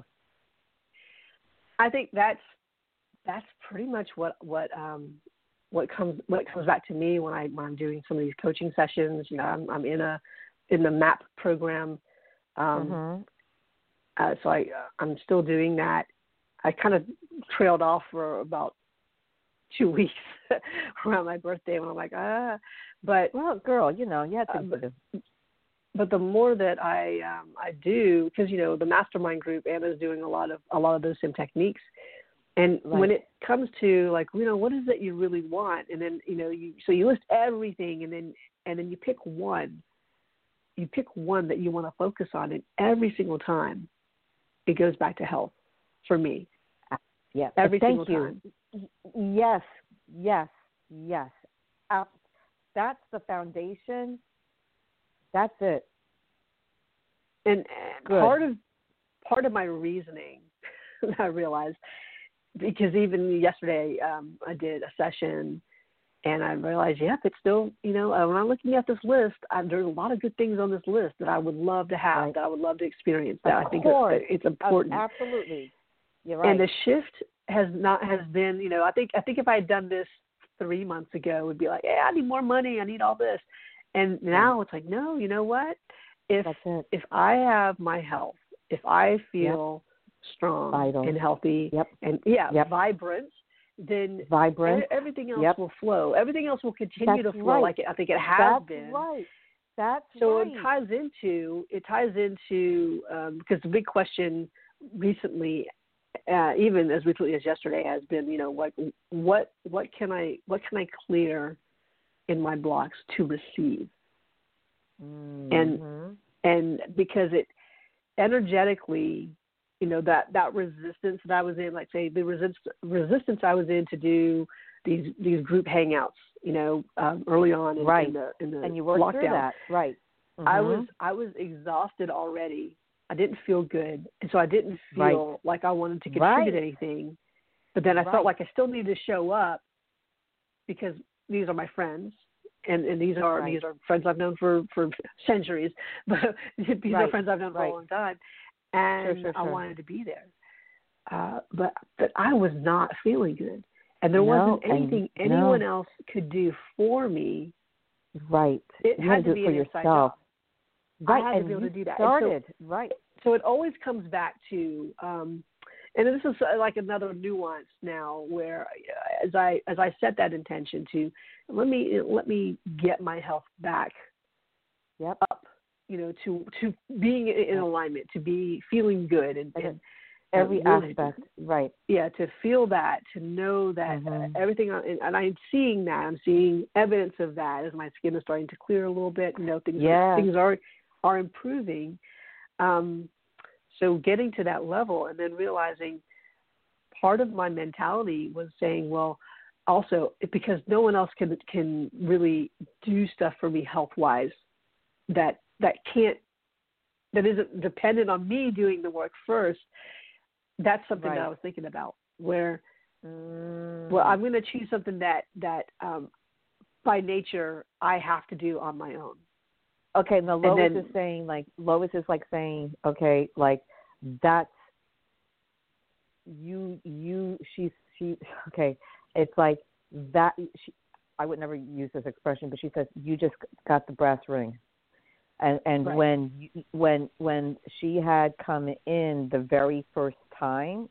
I think that's that's pretty much what what um, what comes what comes back to me when I when I'm doing some of these coaching sessions. You know, I'm, I'm in a in the MAP program, um, mm-hmm. uh, so I I'm still doing that. I kind of trailed off for about two weeks around my birthday when I'm like, ah, but well, girl, you know, you have to. Uh, but, but the more that I um, I do, because you know the mastermind group, Anna's doing a lot of a lot of those same techniques, and right. when it comes to like you know what is it you really want, and then you know you so you list everything, and then and then you pick one, you pick one that you want to focus on, and every single time, it goes back to health, for me. Yeah, every thank single you. time. Yes, yes, yes. Uh, that's the foundation That's it. And, and part of part of my reasoning, I realized, because even yesterday um, I did a session, and I realized, yep, it's still, you know, uh, when I'm looking at this list, I, there's a lot of good things on this list that I would love to have, right. that I would love to experience. That of I think course. it's, it's important. Uh, absolutely, you're right. And the shift has not has been, you know, I think I think if I had done this three months ago, it would be like, hey, I need more money, I need all this, and now it's like, no, you know what? If if I have my health, if I feel yep. strong Vital. and healthy, yep. and yeah, yep. vibrant, then vibrant. everything else yep. will flow. Everything else will continue That's to flow right. like it, I think it has That's been. Right. That's so right. it ties into it ties into um, because the big question recently, uh, even as recently as yesterday, has been, you know, what what what can I what can I clear in my blocks to receive, mm-hmm. and and because it energetically, you know, that, that resistance that I was in, like say the resist, resistance I was in to do these these group hangouts, you know, um, early on in, right. in the in the and you worked lockdown. through that, right? Mm-hmm. I was I was exhausted already. I didn't feel good, and so I didn't feel right. like I wanted to contribute right. anything. But then I right. felt like I still needed to show up because these are my friends. And, and these are right. these are friends I've known for, for centuries, but these right. are friends I've known for right. a long time, and sure, sure, I sure. wanted to be there. Uh, but but I was not feeling good, and there no, wasn't anything and, anyone no. else could do for me. Right, it you had to to do be it for an yourself. inside job. Right, I had and to be able you to do that. Started so, right. So it always comes back to. Um, And this is like another nuance now, where as I as I set that intention to let me let me get my health back yep. up, you know, to to being in alignment, to be feeling good, and, and every uh, really, aspect, right? Yeah, to feel that, to know that mm-hmm. uh, everything, and I'm seeing that. I'm seeing evidence of that as my skin is starting to clear a little bit. You know, things yes. are, things are are improving. Um, So getting to that level and then realizing part of my mentality was saying, well, also because no one else can can really do stuff for me health-wise that that can't that isn't dependent on me doing the work first. That's something right. that I was thinking about. Where, mm. well, I'm going to choose something that that um, by nature I have to do on my own. Okay, now Lois then, is saying, like, Lois is like saying, okay, like, that's, you, you, she's, she, okay, it's like that, she, I would never use this expression, but she says, you just got the brass ring. And and right. when, you, when, when she had come in the very first time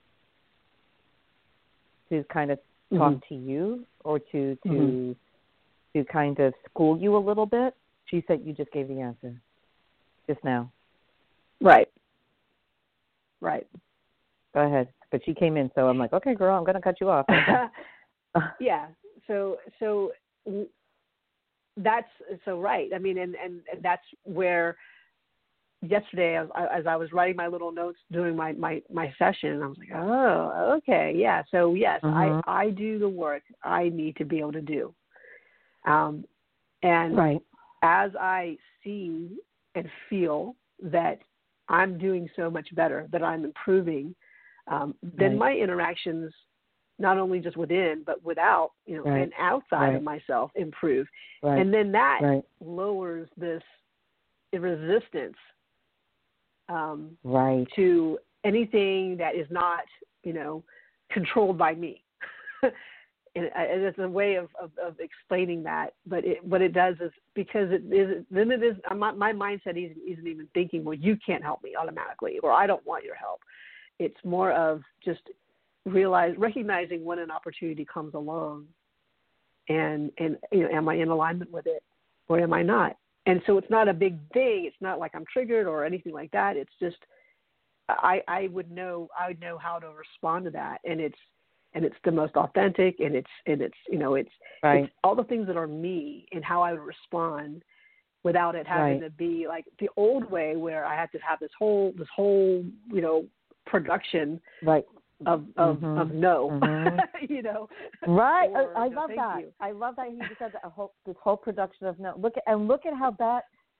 to kind of talk mm-hmm. to you or to, to, mm-hmm. to kind of school you a little bit, she said you just gave the answer just now. Right. Right. Go ahead. But she came in, so I'm like, okay, girl, I'm going to cut you off. yeah. So so that's so right. I mean, and, and, and that's where yesterday, as I, as I was writing my little notes during my, my, my session, I was like, oh, okay, yeah. So yes, mm-hmm. I, I do the work I need to be able to do. Um, and right. as I see and feel that I'm doing so much better, that I'm improving, um, then right. my interactions, not only just within, but without, you know, right. and outside right. of myself improve. Right. And then that right. lowers this resistance um, right. to anything that is not, you know, controlled by me. And it's a way of, of, of explaining that, but it, what it does is because it is, then it is, my, my mindset isn't, isn't even thinking, well, you can't help me automatically, or I don't want your help. It's more of just realize, recognizing when an opportunity comes along and, and, you know, am I in alignment with it or am I not? And so it's not a big thing. It's not like I'm triggered or anything like that. It's just, I, I would know, I would know how to respond to that. And it's, and it's the most authentic, and it's, and it's, you know, it's, right. it's all the things that are me and how I would respond without it having right. to be like the old way where I had to have this whole, this whole, you know, production right. of, of, mm-hmm. of no, mm-hmm. you know. Right. Or, I, I no, love that. You. I love that he just said that, a whole, this whole production of no. Look at, and look at how that,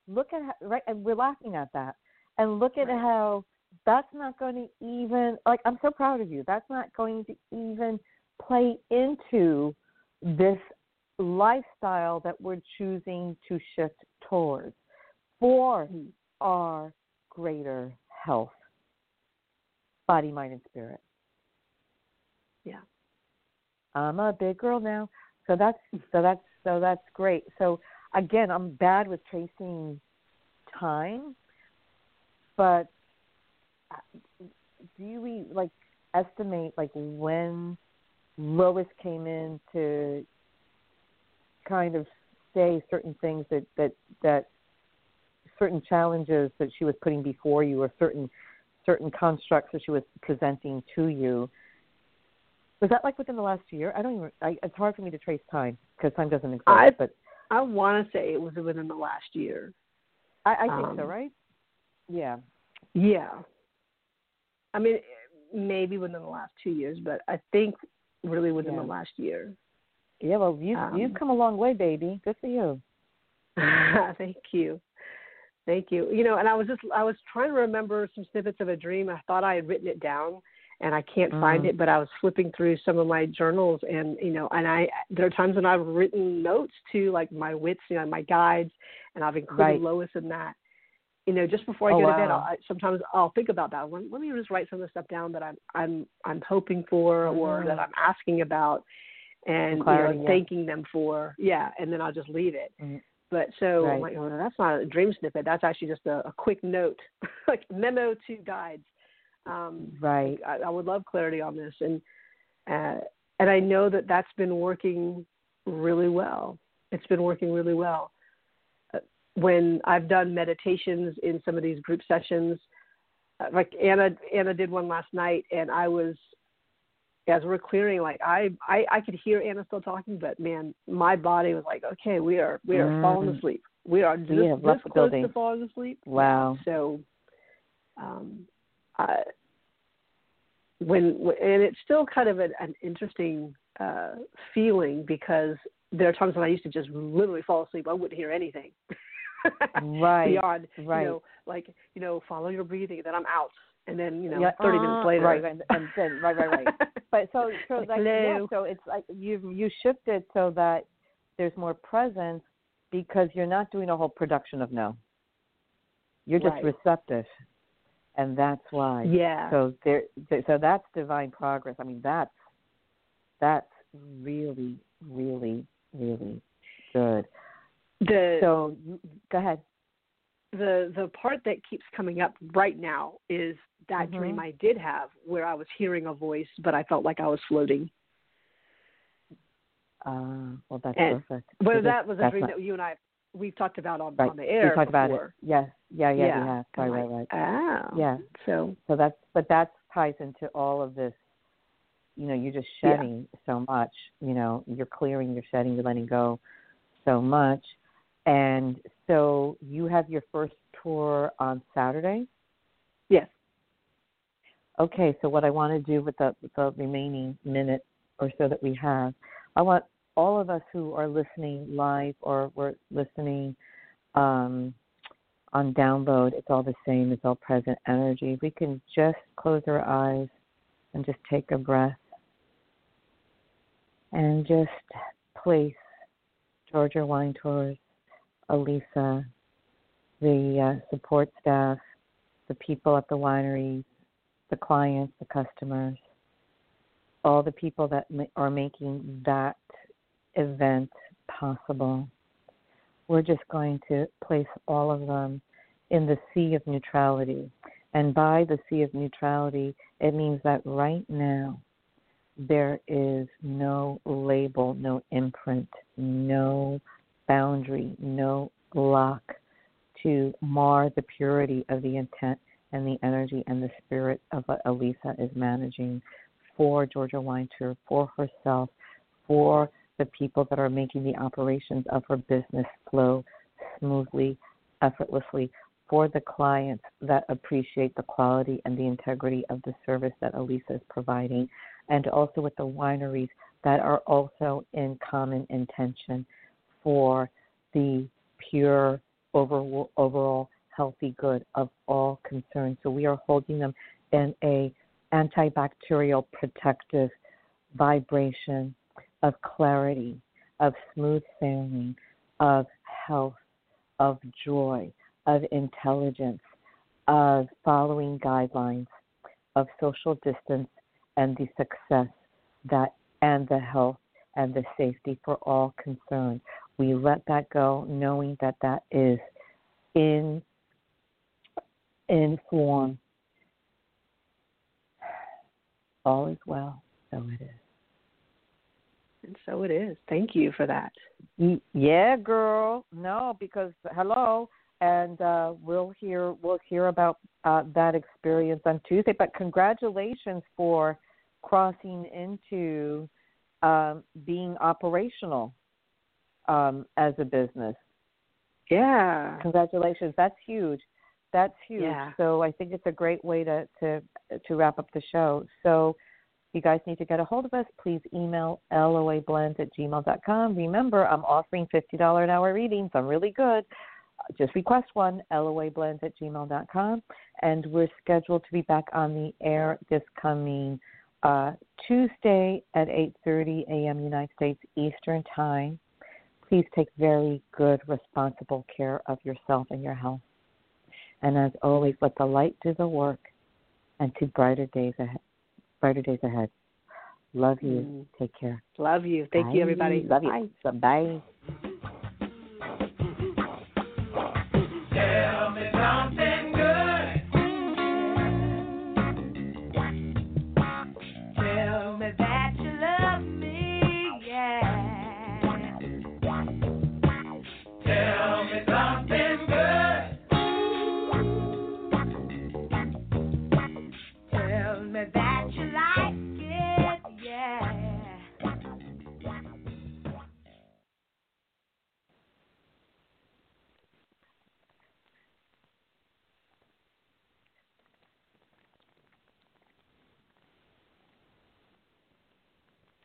look at how, right, and we're laughing at that, and look at Right. how that's not going to even, like, I'm so proud of you. That's not going to even play into this lifestyle that we're choosing to shift towards for Mm. our greater health, body, mind, and spirit. Yeah. I'm a big girl now, so that's so that's so that's great. So again, I'm bad with tracing time, but do you like estimate like when Lois came in to kind of say certain things that that that certain challenges that she was putting before you, or certain certain constructs that she was presenting to you? Was that like within the last year? I don't even. I, it's hard for me to trace time because time doesn't exist. I but I want to say it was within the last year. I, I think um, so, right? Yeah. Yeah. I mean, maybe within the last two years, but I think really within Yeah. the last year. Yeah. Well, you Um, you've come a long way, baby. Good for you. Thank you. Thank you. You know, and I was just I was trying to remember some snippets of a dream. I thought I had written it down, and I can't Mm. find it, but I was flipping through some of my journals, and you know, and I there are times when I've written notes to like my wits, you know, my guides, and I've included Right. Lois in that. You know, just before I Oh, go wow. to bed, I'll, I, sometimes I'll think about that. Let, let me just write some of the stuff down that I'm I'm I'm hoping for, Mm. or that I'm asking about, and Clarity, you know, yeah. thanking them for. Yeah, and then I'll just leave it. Mm. But so Right. I'm like, oh, no, that's not a dream snippet. That's actually just a, a quick note, like memo to guides. Um, Right. I, I would love clarity on this, and uh, and I know that that's been working really well. It's been working really well. Uh, when I've done meditations in some of these group sessions, uh, like Anna, Anna did one last night, and I was, as we're clearing, like I, I, I could hear Anna still talking, but man, my body was like, okay, we are, we are Mm. falling asleep. We are just We have this left the close building. to falling asleep. Wow. So, um, I, when, and it's still kind of an, an interesting uh, feeling, because there are times when I used to just literally fall asleep. I wouldn't hear anything. Right. Beyond, Right. you know, like, you know, follow your breathing, then I'm out. And then, you know, Yeah, thirty uh, minutes later. Right, right, and then, right, right, right. But so, so Like, like, yeah, hello. so it's like you you shifted so that there's more presence, because you're not doing a whole production of no. You're just Right. receptive, and that's why. Yeah. So there, so that's divine progress. I mean, that's that's really, really, really good. The So go ahead. the the part that keeps coming up right now is that Mm-hmm. dream I did have, where I was hearing a voice, but I felt like I was floating. Uh, well, that's And perfect. whether So that was a that's dream not, that you and I we've talked about on, right. on the air We talked before. about it. Yes. Yeah, yeah, yeah. we have. Right, I'm right, like, right. oh. Yeah. So So that's, but that ties into all of this. You know, you're just shedding yeah. so much. You know, you're clearing, you're shedding, you're letting go so much. And so you have your first tour on Saturday? Yes. Okay, so what I want to do with the, the remaining minute or so that we have, I want all of us who are listening live or we're listening um, on download, it's all the same, it's all present energy. If we can just close our eyes and just take a breath and just place Georgia Wine Tours, Alisa, the uh, support staff, the people at the wineries, the clients, the customers, all the people that are making that event possible. We're just going to place all of them in the sea of neutrality. And by the sea of neutrality, it means that right now there is no label, no imprint, no boundary, no lock to mar the purity of the intent and the energy and the spirit of what Alisa is managing for Georgia Wine Tour, for herself, for the people that are making the operations of her business flow smoothly, effortlessly, for the clients that appreciate the quality and the integrity of the service that Alisa is providing, and also with the wineries that are also in common intention for the pure overall, overall healthy good of all concerned. So we are holding them in a antibacterial protective vibration of clarity, of smooth sailing, of health, of joy, of intelligence, of following guidelines, of social distance, and the success that and the health and the safety for all concerned. We let that go, knowing that that is in in form. All is well, so it is. And so it is. Thank you for that. Yeah, girl. No, because hello, and uh, we'll hear we'll hear about uh, that experience on Tuesday. But congratulations for crossing into um, being operational um, as a business. Yeah. Congratulations. That's huge. That's huge. Yeah. So I think it's a great way to, to to wrap up the show. So you guys need to get a hold of us. Please email loablends at gmail dot com. Remember, I'm offering fifty dollars an hour readings. I'm really good. Just request one, loablends at gmail dot com. And we're scheduled to be back on the air this coming uh, Tuesday at eight thirty a.m. United States Eastern Time. Please take very good, responsible care of yourself and your health. And as always, let the light do the work and to brighter days ahead. Brighter days ahead. Love you. Mm. Take care. Love you. Thank Bye. you, everybody. Love Bye. you. Bye. Tell me something good. Tell me that you love me, yeah. Tell me something good. Tell me that